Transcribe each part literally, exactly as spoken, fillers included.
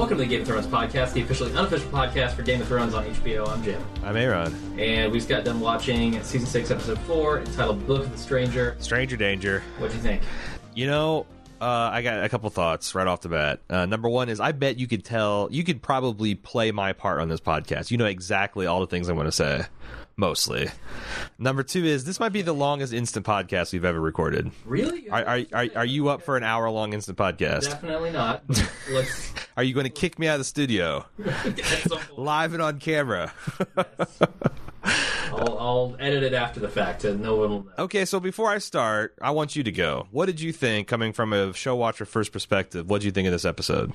Welcome to the Game of Thrones podcast, the officially unofficial podcast for Game of Thrones on H B O. I'm Jim. I'm Aaron. And we just got done watching season six, episode four, entitled Book of the Stranger. Stranger Danger. What'd you think? You know, uh, I got a couple thoughts right off the bat. Uh, number one is I bet you could tell, you could probably play my part on this podcast. You know exactly all the things I'm going to say. Mostly. Number two is this might be the longest instant podcast we've ever recorded. Really? Are are are, are you up for an hour long instant podcast? Definitely not. Let's... Are you going to kick me out of the studio? Live and on camera. Yes. I'll, I'll edit it after the fact, and no one will know. Okay, so before I start, I want you to go. What did you think, coming from a show watcher first perspective? What did you think of this episode?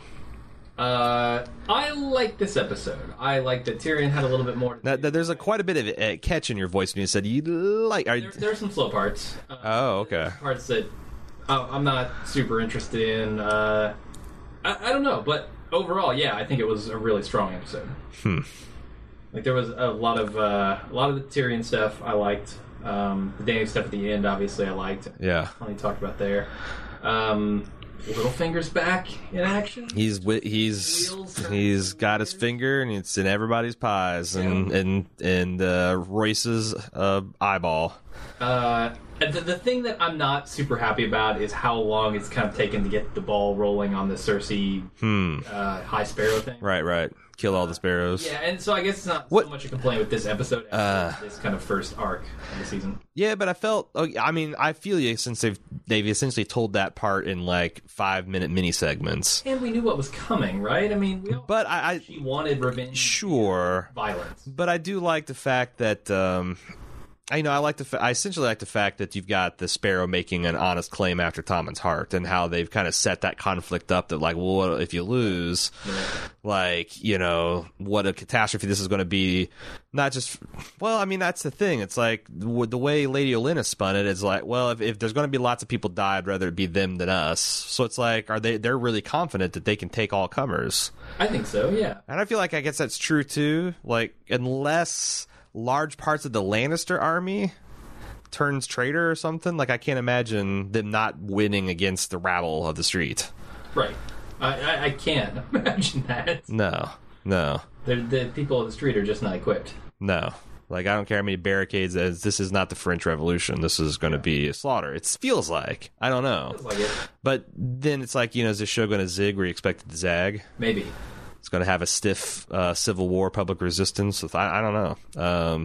Uh, I like this episode. I like that Tyrion had a little bit more. Now, there's a quite a bit of a catch in your voice when you said you like. Are... There, there are some slow parts. Uh, oh, okay. Parts that uh, I'm not super interested in. Uh, I, I don't know, but overall, yeah, I think it was a really strong episode. Hmm. Like there was a lot of uh, a lot of the Tyrion stuff I liked. Um, the Dany stuff at the end, obviously, I liked. Yeah. Plenty talked about there. Um, Littlefinger's back in action. He's he's he's got his finger, and it's in everybody's pies, and yeah. and and uh, Royce's uh, eyeball. Uh, the, the thing that I'm not super happy about is how long it's kind of taken to get the ball rolling on the Cersei hmm. uh, High Sparrow thing. Right, right. Kill all the sparrows. Yeah, and so I guess it's not what? so much a complaint with this episode as uh, this kind of first arc of the season. Yeah, but I felt. I mean, I feel you since they've they've essentially told that part in like five minute mini segments, and we knew what was coming, right? I mean, we all but I, I she wanted revenge, sure, violence. But I do like the fact that. Um, I you know I like the fa- I essentially like the fact that you've got the Sparrow making an honest claim after Tommen's heart, and how they've kind of set that conflict up that like, well, what if you lose, yeah. like you know what a catastrophe this is going to be. Not just well, I mean that's the thing. It's like the way Lady Olenna spun it. It's like, well, if, if there's going to be lots of people die, I'd rather it be them than us. So it's like, are they? They're really confident that they can take all comers. I think so. Yeah, and I feel like I guess that's true too. Like unless large parts of the Lannister army turns traitor or something, like I can't imagine them not winning against the rabble of the street. Right. I, I, I can't imagine that. No, no. The, the people of the street are just not equipped. No. Like, I don't care how many barricades, as this is not the French Revolution. This is going to yeah. be a slaughter. It feels like. I don't know. Feels like it. But then it's like, you know, is this show going to zig where you expect it to zag? Maybe. It's going to have a stiff uh, civil war, public resistance. With, I, I don't know. Um,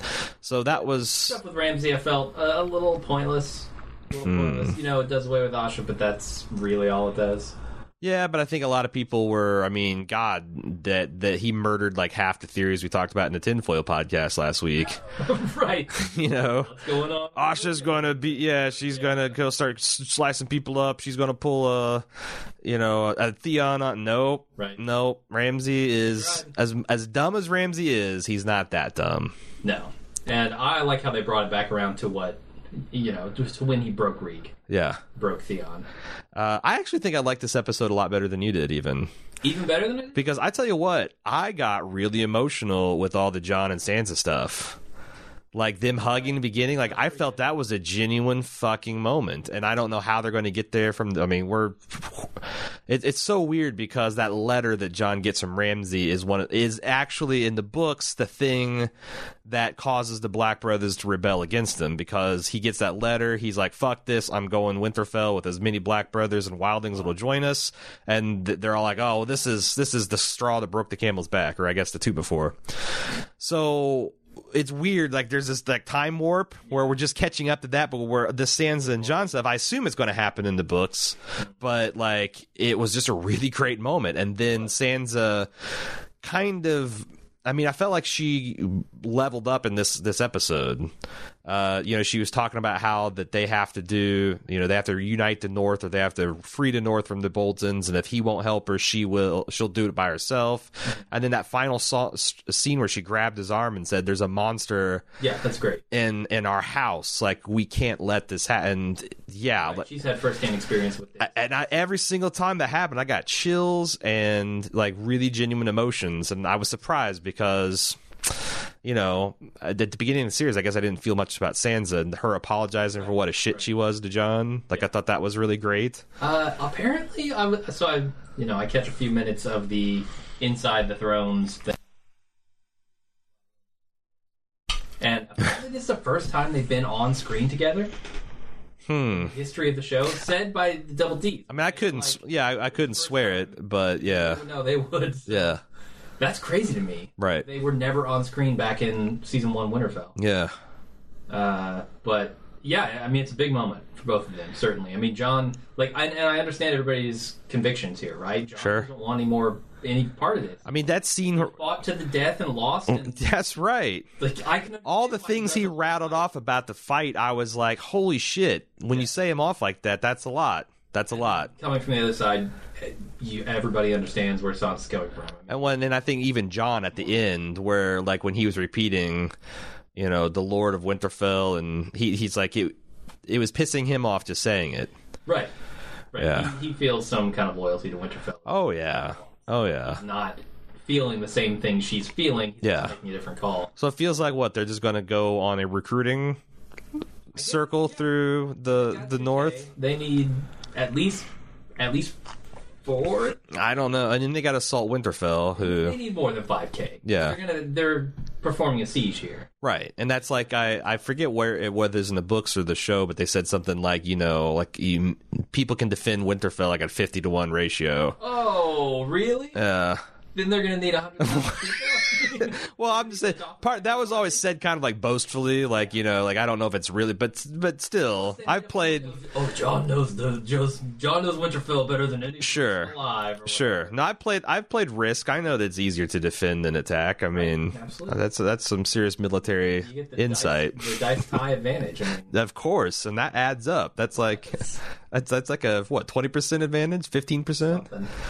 so that was stuff with Ramsay. I felt uh, a little pointless. A little hmm. pointless. You know, it does away with Asha, but that's really all it does. Yeah, but I think a lot of people were. I mean, God, that that he murdered like half the theories we talked about in the Tinfoil podcast last week. Right. You know, what's going on? Asha's going to be. Yeah, she's yeah. going to go start slicing people up. She's going to pull a, you know, a Theon on. Nope. Right. Nope. Ramsay is right. as as dumb as Ramsay is. He's not that dumb. No. And I like how they brought it back around to what, you know, just to when he broke Reek. Yeah. Broke Theon. Uh, I actually think I liked this episode a lot better than you did, even. Even better than it? Because I tell you what, I got really emotional with all the Jon and Sansa stuff. Like, them hugging in the beginning, like, I felt that was a genuine fucking moment. And I don't know how they're going to get there from, I mean, we're, it, it's so weird because that letter that Jon gets from Ramsay is one, is actually in the books the thing that causes the Black Brothers to rebel against him, because he gets that letter, he's like, fuck this, I'm going Winterfell with as many Black Brothers and Wildlings that will join us. And they're all like, oh, well, this is, this is the straw that broke the camel's back, or I guess the two before. So it's weird, like there's this like time warp where we're just catching up to that, but where the Sansa and Jon stuff, I assume it's going to happen in the books, but like it was just a really great moment. And then Sansa kind of, I mean, I felt like she leveled up in this this episode. Uh, you know, she was talking about how that they have to do, you know, they have to reunite the North, or they have to free the North from the Boltons, and if he won't help her, she will, she'll do it by herself. And then that final so- scene where she grabbed his arm and said, "There's a monster." Yeah, that's great. In in our house, like we can't let this happen. And yeah, right. She's had firsthand experience with this. And I, every single time that happened, I got chills and like really genuine emotions, and I was surprised because, you know, at the beginning of the series, I guess I didn't feel much about Sansa and her apologizing for what a shit she was to Jon. Like, I thought that was really great. Uh, apparently, I w- so I, you know, I catch a few minutes of the Inside the Thrones thing. And apparently this is the first time they've been on screen together. Hmm. History of the show, said by the Double D. I mean, I couldn't, like, yeah, I, I couldn't swear it, but yeah. No, they would. Yeah. That's crazy to me. Right. They were never on screen back in season one Winterfell. Yeah. Uh, but yeah, I mean, it's a big moment for both of them, certainly. I mean, Jon, like, I, and I understand everybody's convictions here, right? Jon sure. doesn't want any more, any part of this. I mean, that scene. He fought to the death and lost. And, that's right. Like, I can all the things he rattled off about the fight, I was like, holy shit. When yeah. you say him off like that, that's a lot. That's a lot. Coming from the other side, you, everybody understands where Sansa's coming from. I mean, and when, and I think even Jon at the end, where like when he was repeating, you know, the Lord of Winterfell, and he he's like it, it was pissing him off just saying it. Right. Right. Yeah. He, he feels some kind of loyalty to Winterfell. Oh yeah. Oh yeah. He's not feeling the same thing she's feeling. He's yeah. making a different call. So it feels like what they're just going to go on a recruiting circle through the the north. They need at least at least four. I don't know. And then they got Assault Winterfell, who they need more than five K. Yeah, they're gonna they're performing a siege here, right? And that's like I I forget where it whether it's in the books or the show, but they said something like you know like you, people can defend Winterfell like at fifty to one ratio. Oh, really? Yeah. Uh, then they're gonna need a hundred people. Well, I'm just saying, part that was always said kind of like boastfully, like you know, like I don't know if it's really, but but still, I've played. Oh, Jon knows the just Jon knows Winterfell better than anyone sure, alive. Sure. No, I played. I've played Risk. I know that it's easier to defend than attack. I mean, right. that's that's some serious military you get the insight. Dice, the dice tie advantage. I mean. Of course, and that adds up. That's like that's that's like a what twenty percent advantage, fifteen percent.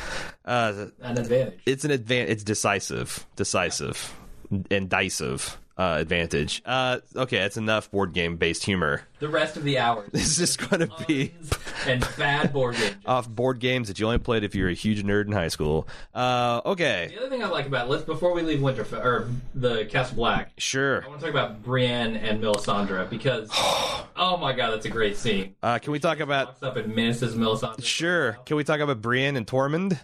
Uh, an advantage. It's an advantage. It's decisive, decisive, and dicive uh, advantage. Uh, okay, that's enough board game based humor. The rest of the hours. This is going to be and bad board games. Off board games that you only played if you were a huge nerd in high school. Uh, okay. The other thing I like about let's before we leave Winterfell or the Castle Black. Sure. I want to talk about Brienne and Melisandre because oh my god, that's a great scene. Uh, can we talk about walks up and menaces Melisandre? Sure. Can we talk about Brienne and Tormund?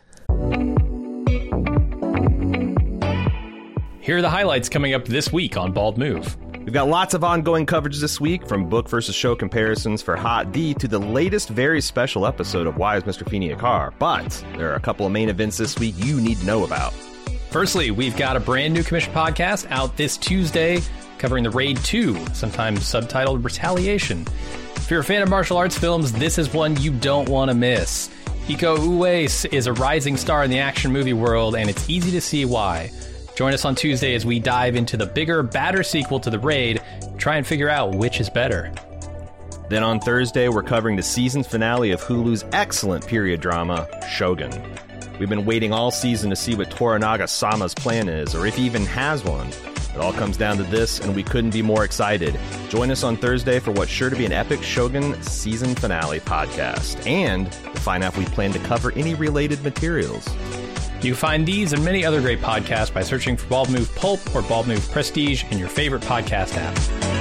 Here are the highlights coming up this week on Bald Move. We've got lots of ongoing coverage this week, from book versus show comparisons for Hot D to the latest very special episode of Why is Mister Feeney a Car? But there are a couple of main events this week you need to know about. Firstly, we've got a brand new commission podcast out this Tuesday covering the Raid two, sometimes subtitled Retaliation. If you're a fan of martial arts films, this is one you don't want to miss. Iko Uwais is a rising star in the action movie world, and it's easy to see why. Join us on Tuesday as we dive into the bigger, badder sequel to The Raid, try and figure out which is better. Then on Thursday, we're covering the season finale of Hulu's excellent period drama, Shogun. We've been waiting all season to see what Toranaga Sama's plan is, or if he even has one. It all comes down to this, and we couldn't be more excited. Join us on Thursday for what's sure to be an epic Shogun season finale podcast, and to find out if we plan to cover any related materials. You can find these and many other great podcasts by searching for Bald Move Pulp or Bald Move Prestige in your favorite podcast app.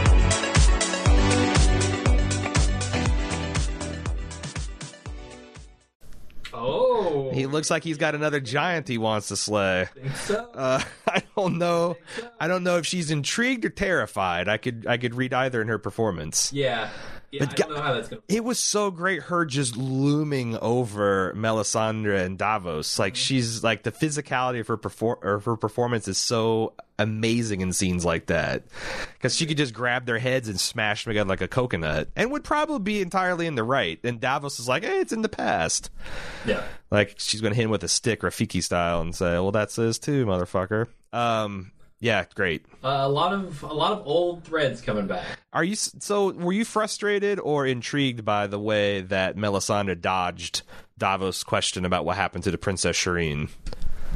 Oh, he looks like he's got another giant he wants to slay. Think so? Uh, I don't know. So? I don't know if she's intrigued or terrified. I could I could read either in her performance. Yeah. Yeah, But I don't know how that's going to It was so great, her just looming over Melisandre and Davos. Like, she's like, the physicality of her perform or her performance is so amazing in scenes like that, because she could just grab their heads and smash them together like a coconut, and would probably be entirely in the right. And Davos is like, hey, it's in the past. Yeah, like she's gonna hit him with a stick, Rafiki style, and say, well, that's this too, motherfucker. Um. Yeah, great. Uh, a lot of a lot of old threads coming back. Are you so? Were you frustrated or intrigued by the way that Melisandre dodged Davos' question about what happened to the Princess Shireen?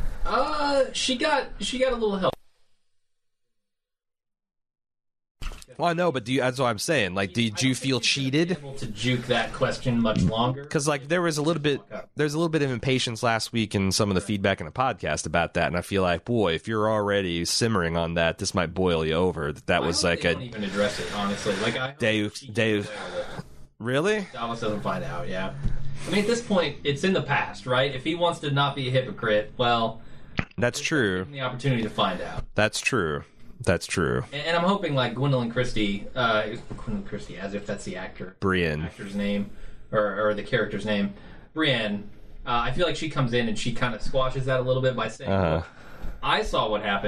Uh, she got she got a little help. Well, I know, but do you, that's what I'm saying. Like, did you feel cheated? Able to juke that question much longer. Because like there was a little bit, there's a little bit of impatience last week in some of the feedback in the podcast about that, and I feel like, boy, if you're already simmering on that, this might boil you over. That that was like they a don't even address it, honestly. Like I Dave, Dave, really? Davos doesn't find out. Yeah, I mean, at this point, it's in the past, right? If he wants to not be a hypocrite, well, that's true. The opportunity to find out. That's true. That's true. And, and I'm hoping, like Gwendolyn Christie, uh, Gwendolyn Christie, as if that's the actor, Brienne, actor's name, or, or the character's name, Brienne. Uh, I feel like she comes in and she kind of squashes that a little bit by saying, uh-huh. "I saw what happened."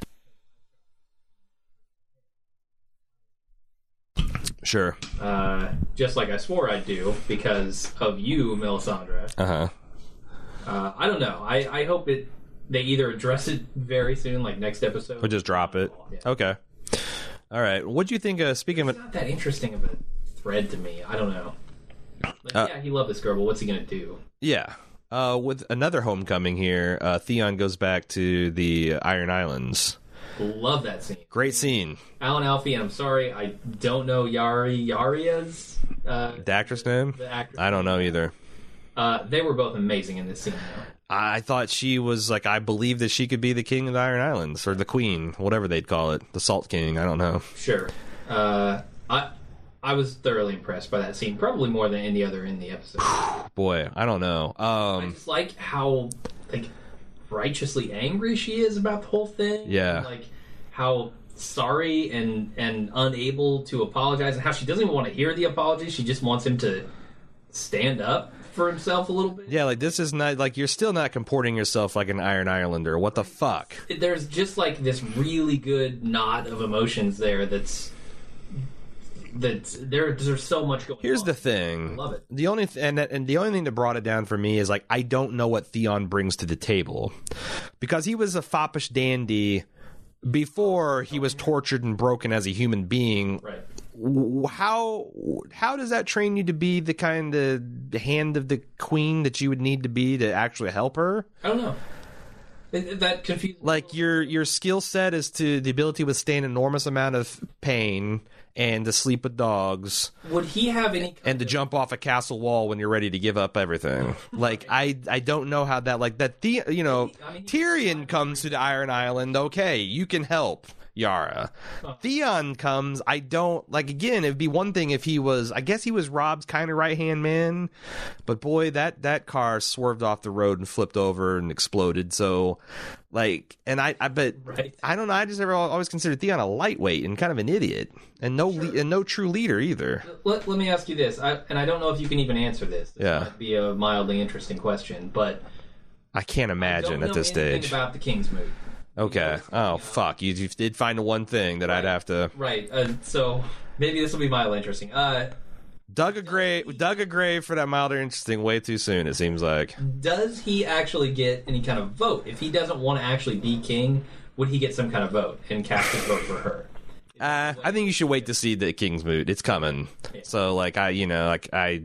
Sure. Uh, just like I swore I'd do because of you, Melisandre. Uh-huh. Uh I don't know. I, I hope it they either address it very soon, like next episode, or just drop it. Yeah. Okay. All right. What do you think? Uh, speaking it's of, not that interesting of a thread to me. I don't know. Like, uh, yeah, he loved this girl, but what's he gonna do? Yeah. Uh, with another homecoming here, uh, Theon goes back to the Iron Islands. Love that scene. Great scene. Alan Alfie, and I'm sorry, I don't know Yari Yaria's uh, The actress name? The actress. I don't know either. Uh, they were both amazing in this scene, though. I thought she was like, I believe that she could be the king of the Iron Islands, or the queen, whatever they'd call it, the Salt King. I don't know. Sure. Uh, I I was thoroughly impressed by that scene, probably more than any other in the episode. Boy, I don't know. Um, I just like how like righteously angry she is about the whole thing. Yeah. And, like how sorry and and unable to apologize, and how she doesn't even want to hear the apology. She just wants him to stand up for himself a little bit. Yeah, like this is not like you're still not comporting yourself like an Iron Islander. What the fuck? There's just like this really good knot of emotions there. That's that's there. There's so much going. Here's on. the thing. I love it. The only th- and that, and the only thing that brought it down for me is like I don't know what Theon brings to the table, because he was a foppish dandy before he was tortured and broken as a human being. Right. How how does that train you to be the kind of hand of the queen that you would need to be to actually help her? I don't know. It, that confused. Like your your skill set is to the ability to withstand an enormous amount of pain and to sleep with dogs. Would he have any? Kind and to of... jump off a castle wall when you're ready to give up everything. Like I I don't know how that like that the you know I mean, Tyrion comes to the Iron Island. Okay, you can help Yara. Huh. Theon comes. I don't like. Again, it'd be one thing if he was. I guess he was Rob's kind of right hand man, but boy, that that car swerved off the road and flipped over and exploded. So, like, and I, I bet right. I don't know. I just ever always considered Theon a lightweight and kind of an idiot, and no, sure. le- and no true leader either. Let, let me ask you this, I, and I don't know if you can even answer this. This yeah, might be a mildly interesting question, but I can't imagine I don't at this know anything stage about the Kingsmoot. Okay. Oh, fuck. You, you did find the one thing that right. I'd have to... Right. Uh, so, maybe this will be mildly interesting. Uh, dug a grave dug a grave for that mildly interesting way too soon, it seems like. Does he actually get any kind of vote? If he doesn't want to actually be king, would he get some kind of vote and cast his vote for her? Uh, I think you should wait to see the Kingsmoot. It's coming. Yeah. So, like, I, you know, like, I...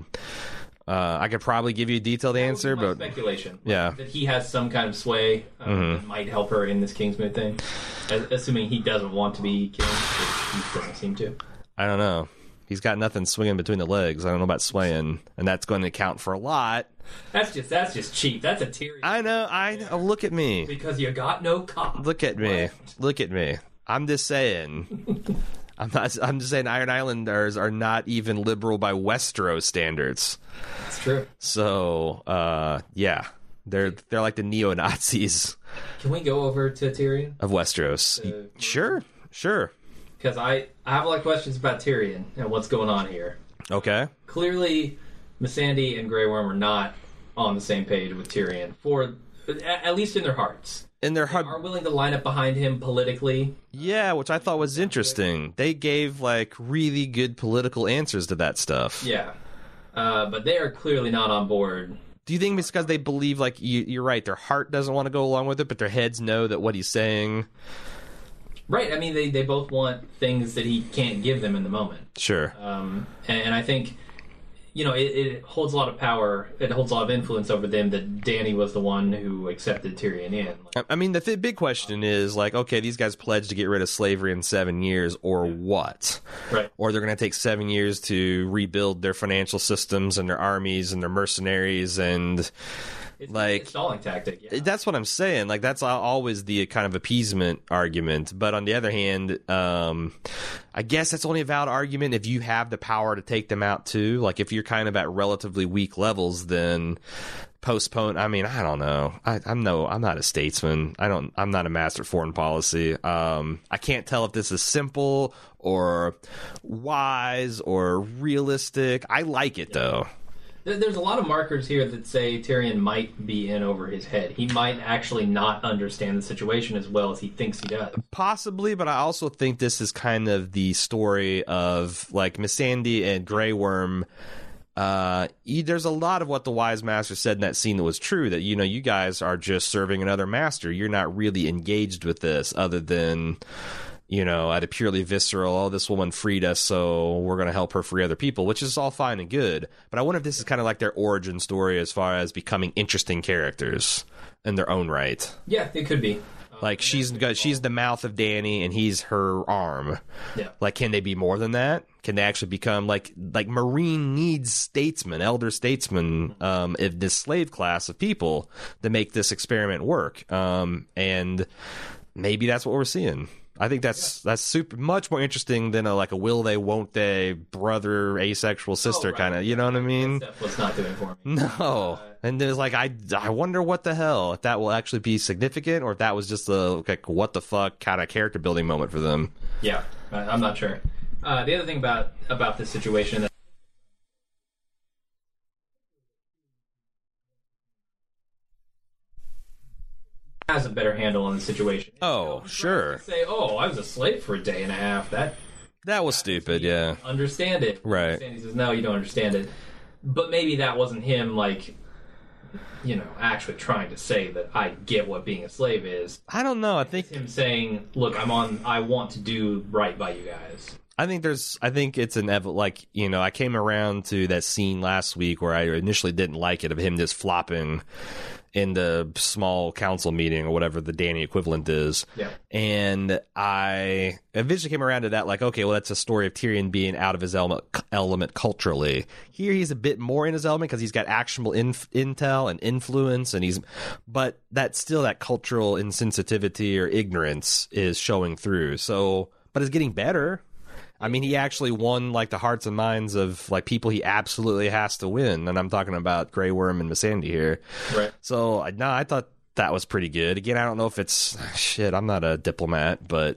Uh, I could probably give you a detailed that answer, would be my but speculation. Like, yeah, that he has some kind of sway um, mm-hmm. that might help her in this Kingsmoot thing, assuming he doesn't want to be king, which he doesn't seem to. I don't know. He's got nothing swinging between the legs. I don't know about swaying, and that's going to count for a lot. That's just that's just cheap. That's a Tyrion. I know. I know. Look at me. Because you got no cop. Look at me. What? Look at me. I'm just saying. I'm not. I'm just saying. Iron Islanders are not even liberal by Westeros standards. That's true. So, uh, yeah, they're they're like the neo Nazis. Can we go over to Tyrion of Westeros? Uh, sure, sure. Because I I have a lot of questions about Tyrion and what's going on here. Okay. Clearly, Missandei and Grey Worm are not on the same page with Tyrion, for at least in their hearts. In their heart, they are willing to line up behind him politically. Yeah, which I thought was interesting. They gave like really good political answers to that stuff. Yeah, uh, but they are clearly not on board. Do you think it's because they believe, like you, you're right, their heart doesn't want to go along with it, but their heads know that what he's saying? Right. I mean, they, they both want things that he can't give them in the moment. Sure. Um, and, and I think you know, it, it holds a lot of power. It holds a lot of influence over them that Dany was the one who accepted Tyrion in. Like, I mean, the th- big question is, like, okay, these guys pledged to get rid of slavery in seven years, or what? Right. Or they're going to take seven years to rebuild their financial systems and their armies and their mercenaries and... It's like a stalling tactic. Yeah. That's what I'm saying. Like, that's always the kind of appeasement argument. But on the other hand, um, I guess that's only a valid argument if you have the power to take them out too. Like, if you're kind of at relatively weak levels, then postpone. I mean, I don't know. I, I'm no. I'm not a statesman. I don't. I'm not a master of foreign policy. Um, I can't tell if this is simple or wise or realistic. I like it though. There's a lot of markers here that say Tyrion might be in over his head. He might actually not understand the situation as well as he thinks he does. Possibly, but I also think this is kind of the story of, like, Missandei and Grey Worm. Uh, there's a lot of what the Wise Master said in that scene that was true, that, you know, you guys are just serving another master. You're not really engaged with this other than... you know, at a purely visceral, oh, this woman freed us, so we're going to help her free other people, which is all fine and good. But I wonder if this is kind of like their origin story as far as becoming interesting characters in their own right. Yeah, it could be. Like, she's got, she's the mouth of Dany, and he's her arm. Yeah. Like, can they be more than that? Can they actually become, like, like Marine needs statesmen, elder statesmen, um, if this slave class of people to make this experiment work? Um, and maybe that's what we're seeing. I think that's that's super much more interesting than a like a will they won't they brother asexual sister oh, right. kind of, you know what I mean? That's what's not doing for me. No, uh, and there's like I I wonder what the hell if that will actually be significant or if that was just a like what the fuck kind of character building moment for them. Yeah, I'm not sure. Uh, the other thing about about this situation that has a better handle on the situation. Oh, you know, sure. Say, oh, I was a slave for a day and a half. That that was stupid. Yeah. Understand it. Right. Understand. He says, no, you don't understand it. But maybe that wasn't him, like, you know, actually trying to say that I get what being a slave is. I don't know. I think it's him saying, look, I'm on. I want to do right by you guys. I think there's, I think it's an, ev- like, you know, I came around to that scene last week where I initially didn't like it of him just flopping in the small council meeting or whatever the Dany equivalent is. Yeah. And I eventually came around to that, like, okay, well, that's a story of Tyrion being out of his element, element culturally. Here he's a bit more in his element because he's got actionable inf- intel and influence, and he's, but that's still that cultural insensitivity or ignorance is showing through. So, but it's getting better. I mean, he actually won, like, the hearts and minds of, like, people he absolutely has to win. And I'm talking about Grey Worm and Missandei here. Right. So, no, I thought that was pretty good. Again, I don't know if it's... Shit, I'm not a diplomat, but,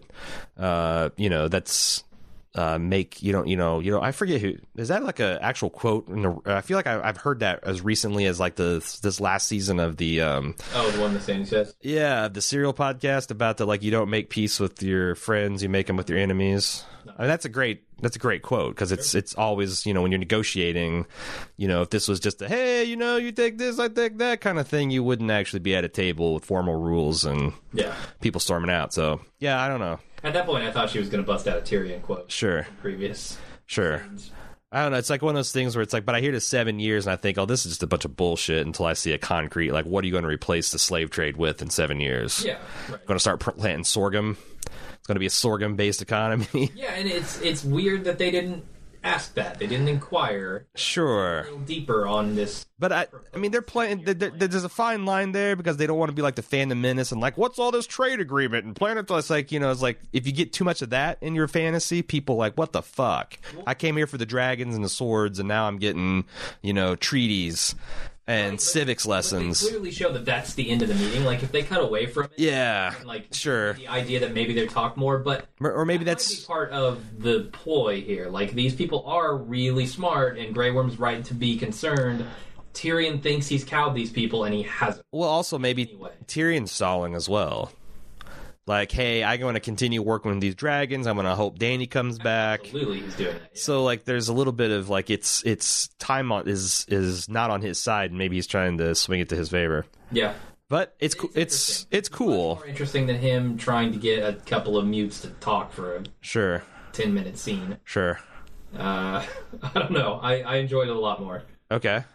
uh, you know, that's... Uh, make you don't you know you know I forget who is that like a actual quote in the, I feel like I, I've heard that as recently as like the this last season of the um oh the one the saying says yeah the Serial podcast about the like you don't make peace with your friends, you make them with your enemies. No. I mean, that's a great that's a great quote because it's sure. It's always, you know, when you're negotiating, you know, if this was just a hey, you know, you take this, I take that kind of thing, you wouldn't actually be at a table with formal rules and yeah people storming out. So yeah, I don't know. At that point, I thought she was going to bust out a Tyrion quote. Sure. Previous. Sure. Scenes. I don't know. It's like one of those things where it's like, but I hear the seven years and I think, oh, this is just a bunch of bullshit until I see a concrete, like, what are you going to replace the slave trade with in seven years? Yeah. Right. Going to start planting sorghum. It's going to be a sorghum-based economy. Yeah, and it's it's weird that they didn't ask that. They didn't inquire. Sure. A little deeper on this. But I, I mean, they're playing. They're, they're, there's a fine line there because they don't want to be like the Phantom Menace and like, what's all this trade agreement and planet? It's like, you know, it's like if you get too much of that in your fantasy, people like, what the fuck? I came here for the dragons and the swords, and now I'm getting, you know, treaties and right, civics but, lessons. But they clearly show that that's the end of the meeting. Like if they cut away from it, yeah, and, like sure, the idea that maybe they talk more, but or, or maybe that that's might be part of the ploy here. Like these people are really smart, and Grey Worm's right to be concerned. Tyrion thinks he's cowed these people, and he hasn't. Well, also maybe anyway. Tyrion's stalling as well. Like, hey, I'm going to continue working with these dragons. I'm going to hope Dany comes back. Absolutely, he's doing that. Yeah. So, like, there's a little bit of like, it's it's time on is is not on his side, and maybe he's trying to swing it to his favor. Yeah, but it's it's it's, it's cool. Much more interesting than him trying to get a couple of mutes to talk for a sure ten minute scene. Sure. Uh, I don't know. I, I enjoyed it a lot more. Okay.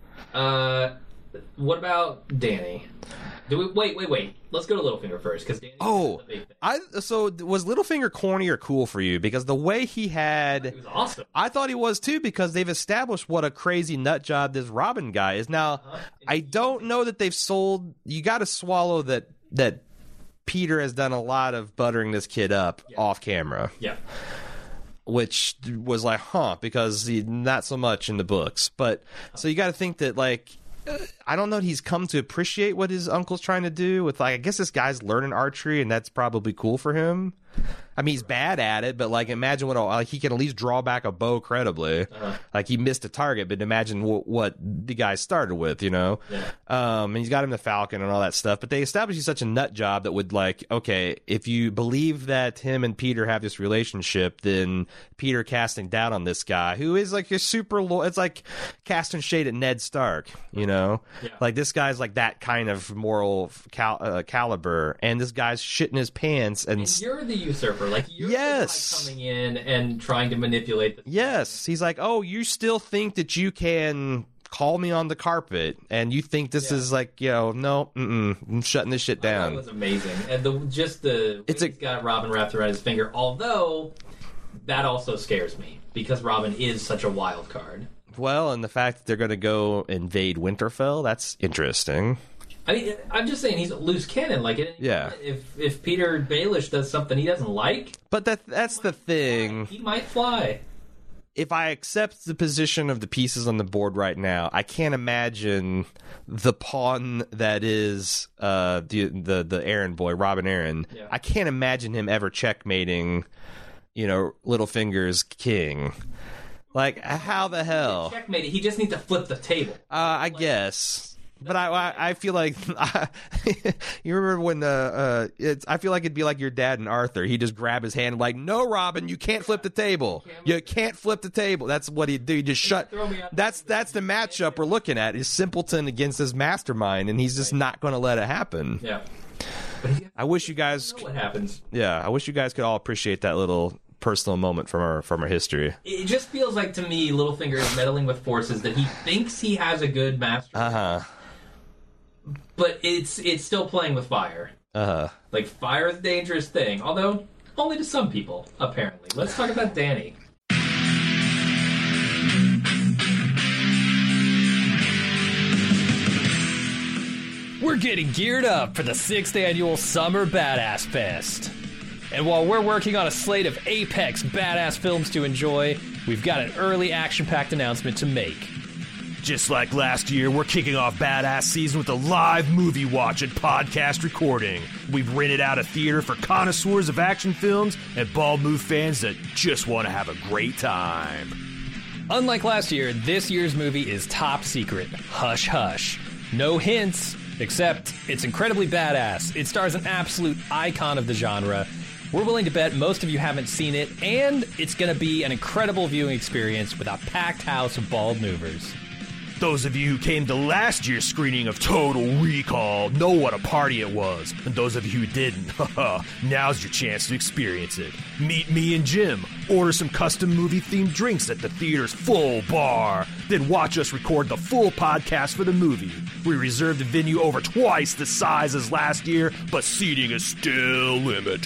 Uh, what about Danny? Do we wait? Wait, wait. Let's go to Littlefinger first, because Danny. Oh, the big thing. I so was Littlefinger corny or cool for you? Because the way he had, He was awesome. I thought he was too. Because they've established what a crazy nut job this Robin guy is. Now, Uh-huh. I don't know that they've sold. You got to swallow that that Peter has done a lot of buttering this kid up Yeah. off camera. Yeah. Which was like, huh, because he, not so much in the books. But so you got to think that, like, uh, I don't know, he's come to appreciate what his uncle's trying to do with, like, I guess this guy's learning archery, and that's probably cool for him. I mean, he's bad at it, but, like, imagine what, like, he can at least draw back a bow credibly. Uh-huh. Like, he missed a target, but imagine w- what the guy started with, you know? Yeah. Um, and he's got him the Falcon and all that stuff, but they established he's such a nut job that would, like, okay, if you believe that him and Peter have this relationship, then Peter casting doubt on this guy, who is, like, a super, lo- it's like casting shade at Ned Stark, you know? Yeah. Like, this guy's, like, that kind of moral cal- uh, caliber, and this guy's shitting his pants, and... And you're the usurper. Like, you're Yes. the guy coming in and trying to manipulate the Yes, he's like, oh, you still think that you can call me on the carpet, and you think this Yeah. is like, you know, no, mm-mm, I'm shutting this shit That down. was amazing. And the just the It's way a- he's got Robin wrapped around his finger, although that also scares me, because Robin is such a wild card. Well, and the fact that they're going to go invade Winterfell, that's interesting. I mean, I'm just saying he's a loose cannon. Like, at any Yeah. moment, if if Peter Baelish does something he doesn't like, But that that's the thing. he might fly. If I accept the position of the pieces on the board right now, I can't imagine the pawn that is uh, the the the Aaron boy, Robin Aaron. Yeah. I can't imagine him ever checkmating, you know, Littlefinger's king. Like, how the hell? Checkmate it. He just needs to flip the table. Uh, I guess. But I, I, I feel like you remember when the uh, it's. I feel like it'd be like your dad and Arthur. He just grab his hand and like, no, Robin, you can't flip the table. You can't flip the table. That's what he'd do. He just shut. throw me out. That's that's the matchup we're looking at. Is Simpleton against his mastermind, and he's just not going to let it happen. Yeah. But he, I wish you guys. know what happens. Yeah, I wish you guys could all appreciate that little personal moment from our from our history. It just feels like to me, Littlefinger is meddling with forces that he thinks he has a good master, Uh huh. but it's it's still playing with fire. Uh huh. Like, fire is a dangerous thing, although only to some people, apparently. Let's talk about Danny. We're getting geared up for the sixth annual Summer Badass Fest. And while we're working on a slate of apex badass films to enjoy, we've got an early action-packed announcement to make. Just like last year, we're kicking off Badass Season with a live movie watch and podcast recording. We've rented out a theater for connoisseurs of action films and Bald Move fans that just want to have a great time. Unlike last year, this year's movie is top secret. Hush hush. No hints, except it's incredibly badass. It stars an absolute icon of the genre. We're willing to bet most of you haven't seen it, and it's going to be an incredible viewing experience with a packed house of bald movers. Those of you who came to last year's screening of Total Recall know what a party it was. And those of you who didn't, haha, now's your chance to experience it. Meet me and Jim, order some custom movie-themed drinks at the theater's full bar, then watch us record the full podcast for the movie. We reserved a venue over twice the size as last year, but seating is still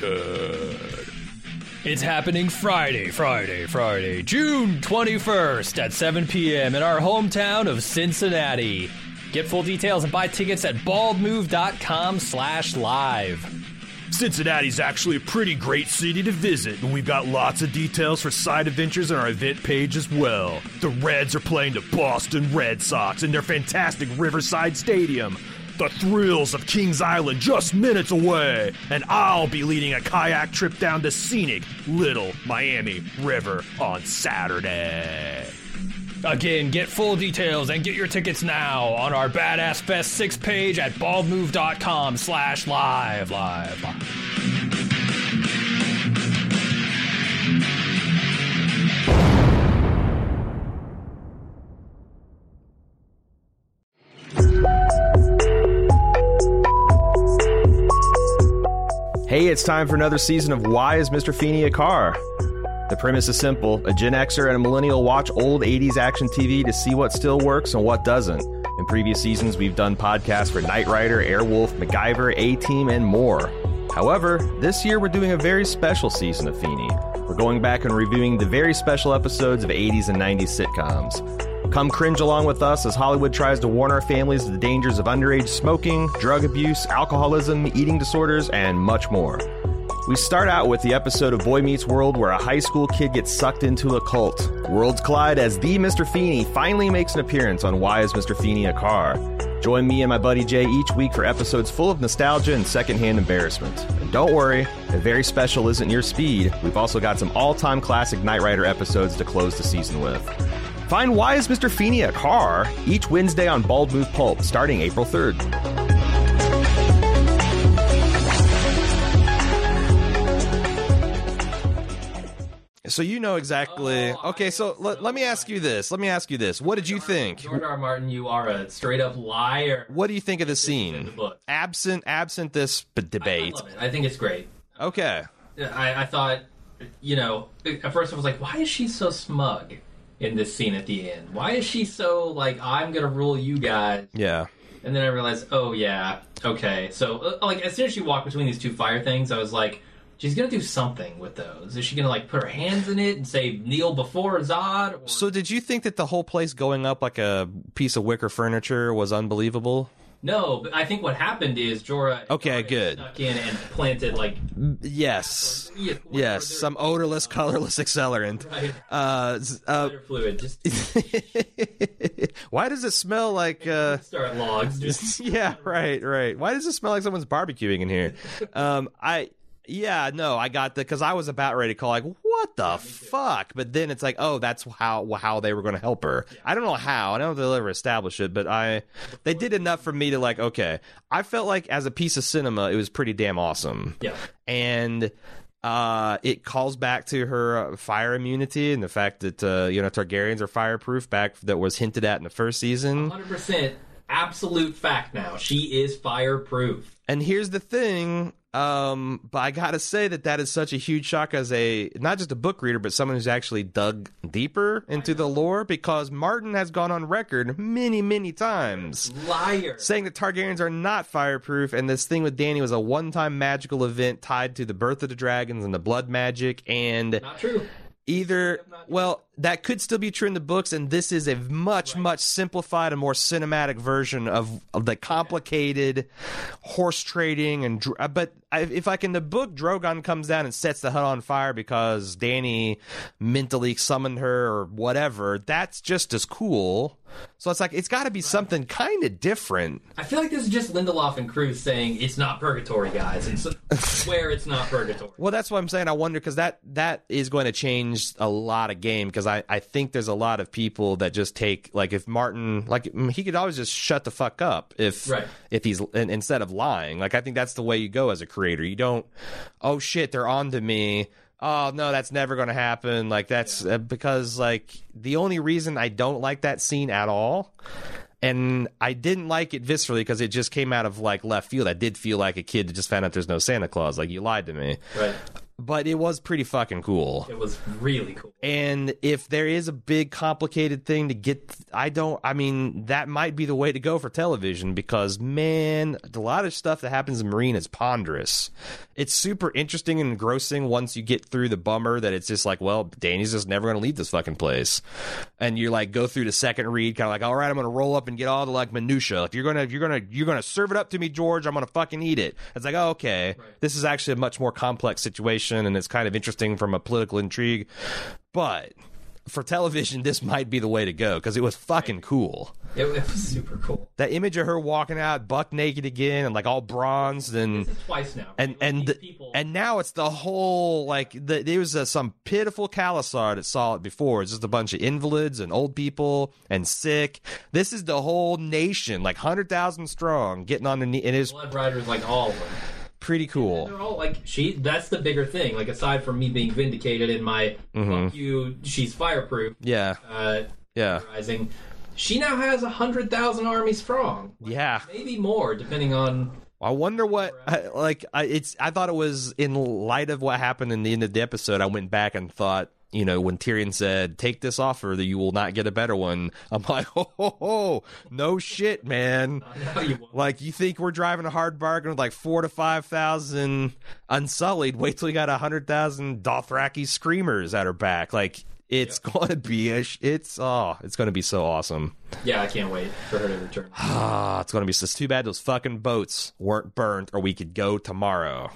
limited. It's happening Friday, Friday, Friday, June twenty-first at seven p.m. in our hometown of Cincinnati. Get full details and buy tickets at baldmove.com slash live. Cincinnati's actually a pretty great city to visit, and we've got lots of details for side adventures on our event page as well. The Reds are playing the Boston Red Sox in their fantastic Riverside Stadium. The thrills of Kings Island just minutes away, and I'll be leading a kayak trip down the scenic Little Miami River on Saturday. Again, get full details and get your tickets now on our Badass Fest six page at baldmove.com slash live, live, live. Hey, it's time for another season of Why is Mister Feeney a Car? The premise is simple. A Gen Xer and a millennial watch old eighties action T V to see what still works and what doesn't. In previous seasons, we've done podcasts for Knight Rider, Airwolf, MacGyver, A-Team, and more. However, this year we're doing a very special season of Feeney. We're going back and reviewing the very special episodes of eighties and nineties sitcoms. Come cringe along with us as Hollywood tries to warn our families of the dangers of underage smoking, drug abuse, alcoholism, eating disorders, and much more. We start out with the episode of Boy Meets World where a high school kid gets sucked into a cult. Worlds collide as the Mister Feeney finally makes an appearance on Why Is Mister Feeney a Car? Join me and my buddy Jay each week for episodes full of nostalgia and secondhand embarrassment. And don't worry, if very special isn't your speed, we've also got some all-time classic Knight Rider episodes to close the season with. Find Why Is Mister Feeney a Car? Each Wednesday on Bald Move Pulp, starting April third. So you know exactly. Oh, okay, so so let, let me ask you this. Let me ask you this. What did you think? George R. R. Martin, you are a straight up liar. What do you think of the in the scene? book. Absent, absent this b- debate. I, I love it. I think it's great. Okay. I, I thought, you know, at first I was like, why is she so smug in this scene at the end? Why is she so like, I'm gonna rule you guys? Yeah. And then I realized, oh yeah, okay. So uh, like, as soon as she walked between these two fire things, I was like, she's gonna do something with those. Is she gonna like put her hands in it and say kneel before Zod? Or... So did you think that the whole place going up like a piece of wicker furniture was unbelievable? No, but I think what happened is Jorah. Okay, Jorah good. Snuck in and planted like. Yes. Yeah, Yes. Some odorless, colorless accelerant. Right. Uh, uh, Fluid. Just why does it smell like? Uh, start logs. Just yeah. Right. Right. Why does it smell like someone's barbecuing in here? Um. I. Yeah, no, I got the because I was about ready to call like, what the fuck? But then it's like, oh, that's how how they were going to help her. I don't know how. I don't know if they'll ever establish it, but I they did enough for me to like, okay. I felt like as a piece of cinema, it was pretty damn awesome. Yeah, and uh, it calls back to her fire immunity and the fact that uh, you know Targaryens are fireproof. Back that was hinted at in the first season. one hundred percent absolute fact. Now she is fireproof. And here's the thing. Um, but I gotta say that that is such a huge shock as a not just a book reader, but someone who's actually dug deeper into the lore. Because Martin has gone on record many, many times Liar. saying that Targaryens are not fireproof, and this thing with Dany was a one-time magical event tied to the birth of the dragons and the blood magic. And Not true. either, well, that could still be true in the books, and this is a much, Right. much simplified and more cinematic version of, of the complicated horse trading. And dr- But I, if like in the book, Drogon comes down and sets the hut on fire because Dany mentally summoned her or whatever, that's just as cool. So it's like, it's got to be something kind of different. I feel like this is just Lindelof and Cruz saying it's not purgatory, guys, and so, swear it's not purgatory. Well, that's what I'm saying. I wonder because that that is going to change a lot of game because I, I think there's a lot of people that just take like if Martin like he could always just shut the fuck up if Right. if he's and, instead of lying. Like I think that's the way you go as a creator. You don't oh shit they're on to me. Oh no, that's never going to happen. Like that's uh, because like the only reason I don't like that scene at all. And I didn't like it viscerally because it just came out of like left field. I did feel like a kid that just found out there's no Santa Claus. Like you lied to me. Right. But it was pretty fucking cool. It was really cool. And if there is a big complicated thing to get, I don't, I mean, that might be the way to go for television because, man, a lot of stuff that happens in Marine is ponderous. It's super interesting and engrossing once you get through the bummer that it's just like, well, Dany's just never going to leave this fucking place. And you like go through the second read, kind of like, all right, I'm going to roll up and get all the like minutia. Like you're going to, you're going to, you're going to serve it up to me, George. I'm going to fucking eat it. It's like, oh, okay, Right. This is actually a much more complex situation. And it's kind of interesting from a political intrigue, but for television, this might be the way to go because it was fucking cool. It, it was super cool. That image of her walking out buck naked again and like all bronzed and This is twice now. and Like, and these the, people, and now it's the whole like the, there was uh, some pitiful Khalasar that saw it before. It's just a bunch of invalids and old people and sick. This is the whole nation, like hundred thousand strong, getting on the knee, and it's Blood Riders, like all of them. pretty cool. They're all like she. That's the bigger thing. Like aside from me being vindicated in my Mm-hmm. fuck you, she's fireproof. Yeah, Uh, yeah, rising. She now has a hundred thousand army strong. yeah. Maybe more, depending on. I wonder what, I, like, I, it's. I thought it was in light of what happened in the end of the episode. I went back and thought, you know, when Tyrion said, take this offer that you will not get a better one, I'm like, ho, ho, ho, no shit, man. No, you won't. Like, you think we're driving a hard bargain with like four to five thousand Unsullied? Wait till we got a hundred thousand Dothraki screamers at her back. Like, it's yep. going to be a, sh- it's, oh, it's going to be so awesome. Yeah, I can't wait for her to return. Ah, it's going to be, it's too bad those fucking boats weren't burnt, or we could go tomorrow.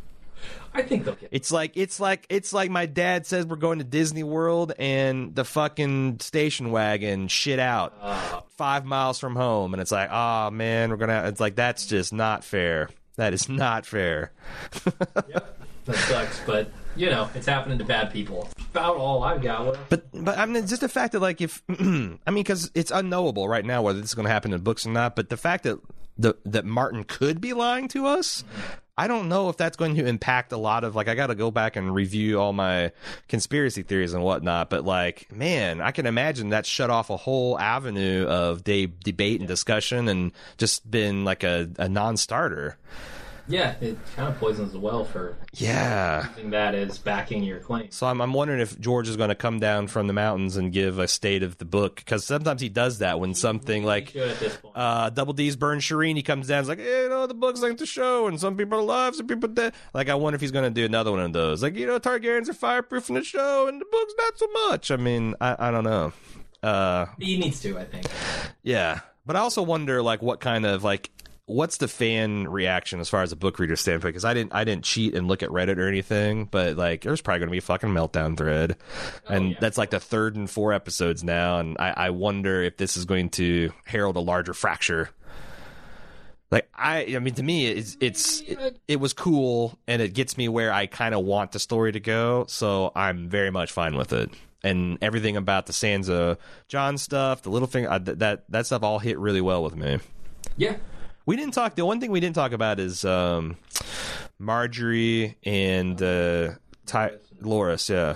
I think they'll get it. It's like it's like it's like my dad says we're going to Disney World and the fucking station wagon shit out Uh, five miles from home, and it's like, oh man, we're gonna. It's like that's just not fair. That is not fair. Yep, that sucks, but you know it's happening to bad people. About all I've got. What But but I mean, it's just the fact that like if I mean, because it's unknowable right now whether this is going to happen in books or not. But the fact that the that Martin could be lying to us. I don't know if that's going to impact a lot of, like, I got to go back and review all my conspiracy theories and whatnot, but, like, man, I can imagine that shut off a whole avenue of de- debate and discussion and just been, like, a, a non-starter. Yeah, it kind of poisons the well for Yeah. using that as backing your claim. So I'm, I'm wondering if George is going to come down from the mountains and give a state of the book, because sometimes he does that when something like Should at this point. uh, Double D's Burn Shireen, he comes down and is like, hey, you know, the book's like the show, and some people are alive, some people dead. Like, I wonder if he's going to do another one of those. Like, you know, Targaryens are fireproof in the show, and the book's not so much. I mean, I, I don't know. Uh, He needs to, I think. yeah. But I also wonder, like, what kind of, like, what's the fan reaction as far as a book reader standpoint? Because I didn't, I didn't cheat and look at Reddit or anything, but like, there's probably going to be a fucking meltdown thread, and Oh, yeah. that's like the third and four episodes now, and I, I wonder if this is going to herald a larger fracture. Like I, I mean, to me, it's it's it, it was cool, and it gets me where I kind of want the story to go, so I'm very much fine with it. And everything about the Sansa Jon stuff, the little thing, I, that that stuff all hit really well with me. Yeah. We didn't talk. The one thing we didn't talk about is um, Marjorie and uh, Ty- Loras. Yeah,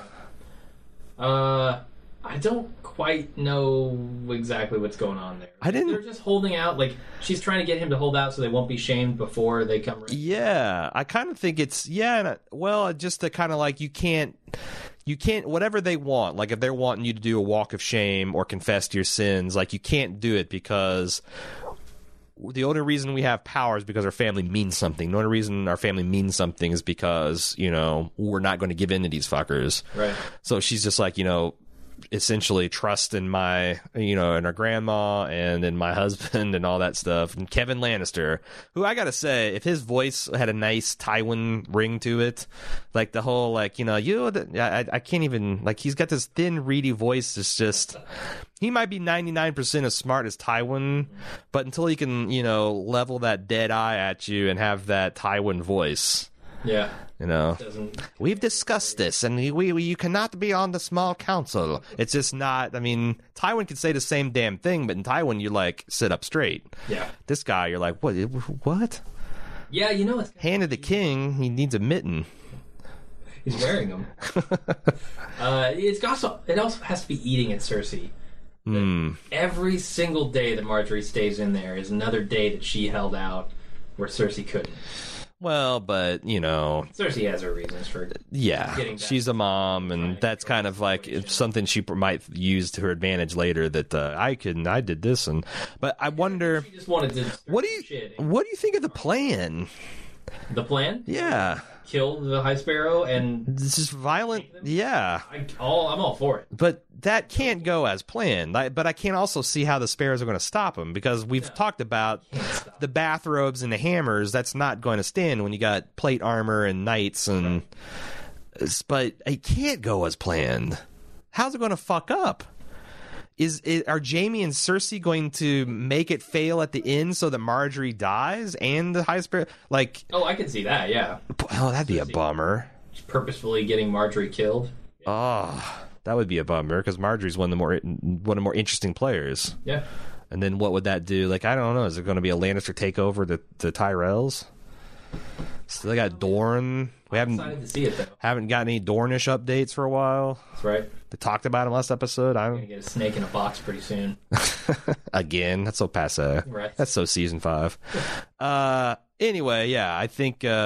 Uh, I don't quite know exactly what's going on there. I didn't- They're just holding out. Like she's trying to get him to hold out so they won't be shamed before they come. Around. yeah. I kind of think it's yeah. And I, well, just to kind of like you can't. You can't, whatever they want, like if they're wanting you to do a walk of shame or confess to your sins, like you can't do it because the only reason we have power is because our family means something. The only reason our family means something is because, you know, we're not going to give in to these fuckers. Right. So she's just like, you know, essentially trust in my, you know, in our grandma and in my husband and all that stuff. And Kevin Lannister, who I gotta say, if his voice had a nice Tywin ring to it, like the whole, like, you know, you, I, I can't even, like, he's got this thin, reedy voice. It's just, he might be ninety-nine percent as smart as Tywin, but until he can, you know, level that dead eye at you and have that Tywin voice. Yeah. You know, Doesn't. we've discussed this, and we, we you cannot be on the small council. It's just not. I mean, Tywin could say the same damn thing, but in Tywin, you like sit up straight. Yeah. This guy, you're like, what? What? Yeah, you know it's. Hand of the king, he needs a mitten. He's wearing them. uh, it's also it also has to be eating at Cersei. Hmm. Every single day that Marjorie stays in there is another day that she held out where Cersei couldn't. Well, but you know, Cersei has her reasons for yeah, Getting back. she's a mom, and that's kind of like it's something she might use to her advantage later. That uh, I can, I did this, and but I wonder, She just wanted to. what do you, Shit. what do you think of the plan? The plan? Yeah, Kill the High Sparrow, and this is violent. Yeah. I, all I'm all for it. But that can't go as planned. I, but I can't also see how the Sparrows are going to stop him, because we've talked about the bathrobes and the hammers. That's not going to stand when you got plate armor and knights. And but it can't go as planned. How's it going to fuck up? Is, is are Jaime and Cersei going to make it fail at the end so that Marjorie dies and the High Sparrow? Like, Oh, I can see that. Yeah, oh, that'd be a bummer. just purposefully getting Marjorie killed. Oh, that would be a bummer, because Marjorie's one of the more one of the more interesting players. Yeah. And then what would that do? Like, I don't know. Is it going to be a Lannister takeover to the Tyrells? So they got Dorne. We I'm haven't excited to see it though. haven't got any Dornish updates for a while. That's right. They talked about him last episode. I Gonna don't. get a snake in a box pretty soon. Again, that's so passe. Right. That's so season five. Uh, anyway, yeah, I think uh,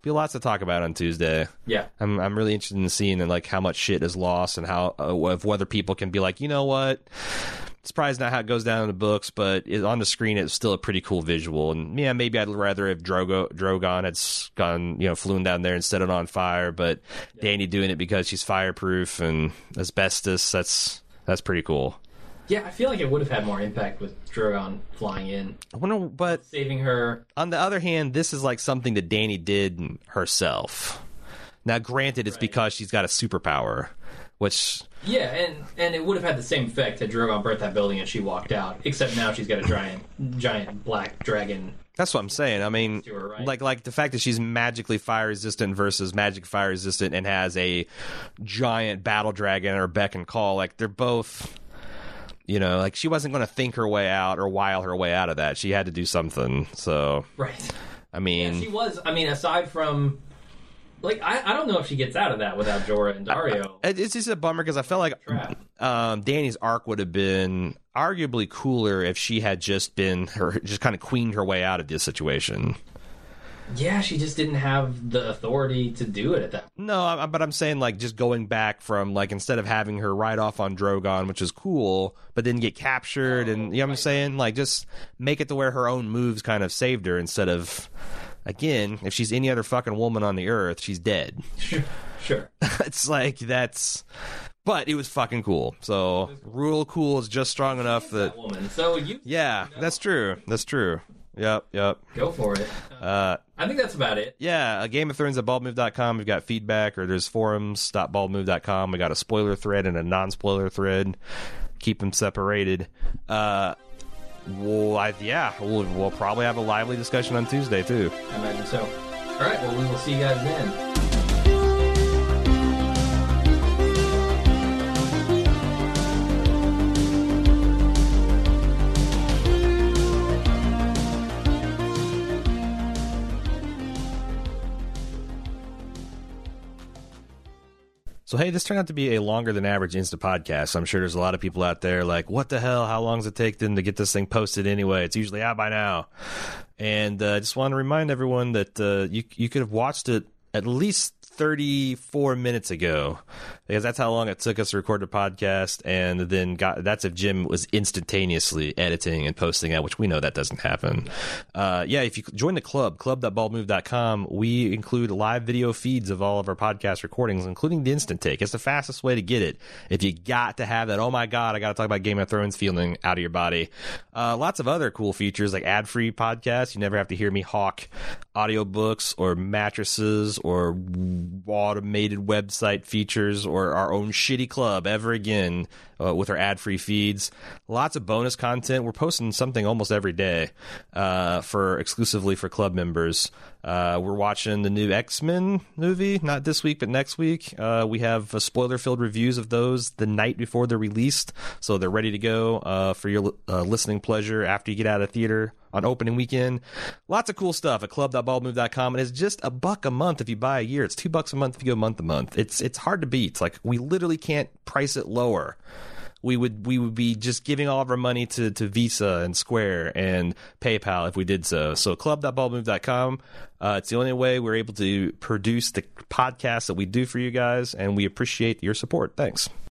be lots to talk about on Tuesday. Yeah. I'm I'm really interested in seeing and like how much shit is lost and how uh, of whether people can be like, you know what, it's probably not how it goes down in the books, but it, on the screen it's still a pretty cool visual. And yeah, maybe I'd rather if Drogo Drogon had s- gone, you know, flown down there and set it on fire, but yeah. Dany doing it because she's fireproof and asbestos. That's that's pretty cool. Yeah, I feel like it would have had more impact with Drogon flying in. I wonder, but saving her. On the other hand, this is like something that Dany did herself. Now, granted, it's right. because she's got a superpower, which yeah, and and it would have had the same effect had Drogon burnt that building and she walked out. Except now she's got a giant, giant black dragon. That's what I'm saying. I mean, her, right? like like the fact that she's magically fire resistant versus magic fire resistant and has a giant battle dragon or beck and call. Like they're both. You know, like she wasn't going to think her way out or wile her way out of that. She had to do something. So, right. I mean, yeah, she was. I mean, aside from, like, I, I don't know if she gets out of that without Jorah and Dario. I, it's just a bummer because I felt like um, Dany's arc would have been arguably cooler if she had just been her, just kind of queened her way out of this situation. Yeah, she just didn't have the authority to do it at that point. No, but I'm saying, like, just going back from, like, instead of having her ride off on Drogon, which is cool, but then get captured, oh, and, you know what I'm saying? Like, just make it to where her own moves kind of saved her instead of, again, if she's any other fucking woman on the earth, she's dead. Sure, sure. It's like, that's... But it was fucking cool. So, real cool is just strong enough that... that woman. So you... Yeah, you know. That's true. That's true. Yep, yep. Go for it. Uh, I think that's about it. Yeah, uh, Game of Thrones at bald move dot com. We've got feedback, or there's forums dot bald move dot com. We got a spoiler thread and a non-spoiler thread. Keep them separated. Uh, well, I, yeah, we'll, we'll probably have a lively discussion on Tuesday, too. I imagine so. All right, well, we will see you guys then. So, hey, this turned out to be a longer than average Insta podcast. I'm sure there's a lot of people out there like, what the hell? How long does it take them to get this thing posted anyway? It's usually out by now. And I uh, just want to remind everyone that uh, you you could have watched it at least thirty-four minutes ago, because that's how long it took us to record the podcast. And then got that's if Jim was instantaneously editing and posting out, which we know that doesn't happen. Uh, yeah, if you join the club, club dot bald move dot com, we include live video feeds of all of our podcast recordings, including the instant take. It's the fastest way to get it. If you got to have that, oh my God, I got to talk about Game of Thrones feeling out of your body. Uh, lots of other cool features like ad-free podcasts. You never have to hear me hawk audiobooks or mattresses or automated website features or our own shitty club ever again uh, with our ad-free feeds. Lots of bonus content. We're posting something almost every day uh, for exclusively for club members. Uh, we're watching the new X-Men movie, not this week, but next week. Uh, we have uh, spoiler-filled reviews of those the night before they're released, so they're ready to go uh, for your uh, listening pleasure after you get out of theater on opening weekend. Lots of cool stuff at club dot bald move dot com. And it's just a buck a month if you buy a year. It's two bucks a month if you go month to month. It's it's hard to beat. It's like we literally can't price it lower. We would we would be just giving all of our money to, to Visa and Square and PayPal if we did so. So club dot bald move dot com. Uh, it's the only way we're able to produce the podcast that we do for you guys, and we appreciate your support. Thanks.